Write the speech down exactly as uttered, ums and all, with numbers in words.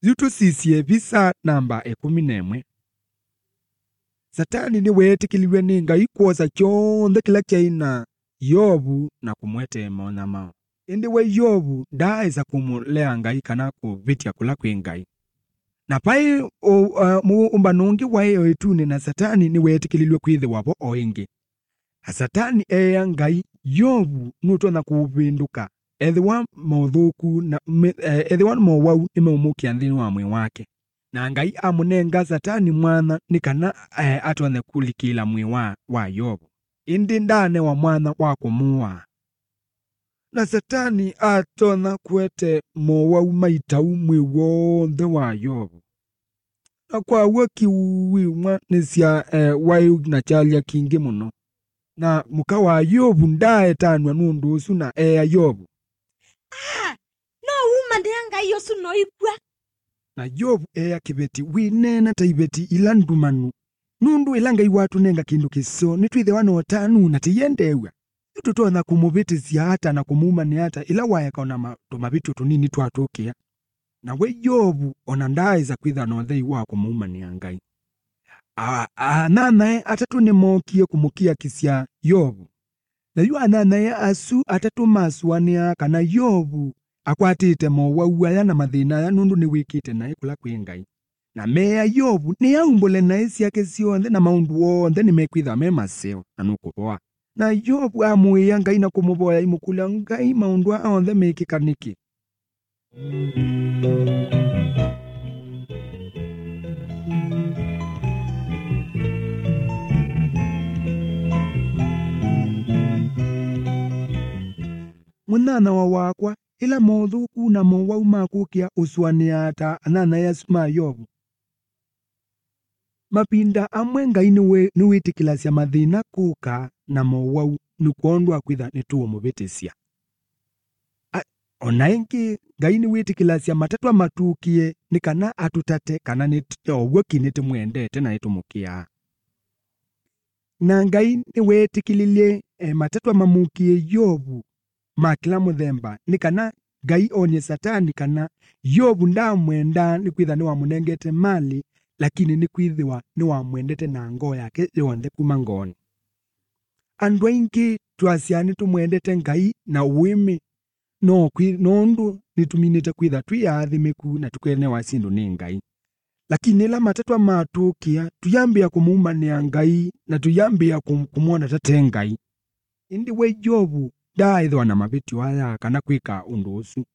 Zitu sisie visa namba ekumi n'emwe. Satani ni wetikiliwe ni Ngai kwoza kyonthe kila kyaina Yobu na kumwete monama. Indi we Yobu ndaeza kumulea Ngai kana kuvitia kula kwi Ngai. Na pai uh, mu umbanungi wae etune na Satani ni wetikililwe kwithi wabo oingi. A Satani eya Ngai Yobu nutona kuvinduka. Ethiwa mothuku na uh, ethiwa mowau imeumukia nthini wa mwi wake. Na Ngai amunenga Satani mwana ni kana uh, atone kulikila mwi wa, wa Yobu. Indi ndane wa mwana wa kumua. Na Satani atona kwete mowau maitau mwi wonthe wa Yobu. Na kwa waki uwiwa nisya uh, wayu na chalia kingi muno. Na muka wa Yobu ndae tanwa nundu usu na ea Yobu. Ah, no uma ndenga iyo suno igwa. Na Yobu ea kibeti winena taibeti ilandumanu. Nundu ilanga iwatu nenga kindu kiso nitwithe wano tanu na tiyendewa. Tutona kumubiti si hata na kumuma ni hata ila waya kaona matumabiti tunini tuatukia. Na we Yobu onandaiza kwitha no thei wa kumuma ni Ngai. Ah, ah nanae atatu ni mokie kumukia kisya Yobu. Na yu ananae asu atatu masuania kana Yobu akwatite mo wauaya na mathina ya nundu ni wikite nae kula kwi Ngai. Na mea Yobu ni aumbole na isi yake sionthe na maundu wonthe ni mekwitha me maseo na nukuboa. Na Yobu amuia Ngai na kumuboya imukula Ngai maundu aonthe mekikaniki. Munana wa wakwa ila mothuku na mowau makukia uswaniata anana yasuma Yobu. Mapinda amwe Ngai ni witikilasya mathina kuka na mowau nukuondwa kwitha nituo mubitisia. Ona ingi Ngai ni witikilasya matatwa matukie ni kana atutate kana ni ogweki nitumwendete na itumukia. Na Ngai ni wetikililie eh, matatwa mamukie Yobu makila muthemba ni kana Ngai onye Satani kana Yobu ndamwenda ni kwitha ni wamunengete mali lakini ni kwithiwa ni wamwendete na ngoo yake yonthe kuma ngoni. Andu aingi twasiani tumwendete Ngai na wimi no kwi nondu nituminite kwitha twiyathimiku na tukwene wasindu ni Ngai. Lakini la matatwa matukia tuyambia kumumania Ngai na tuyambia kum, kumwona tate Ngai. Indi we Yobu ndaithwa na mabiti waya kana kwika undu usu.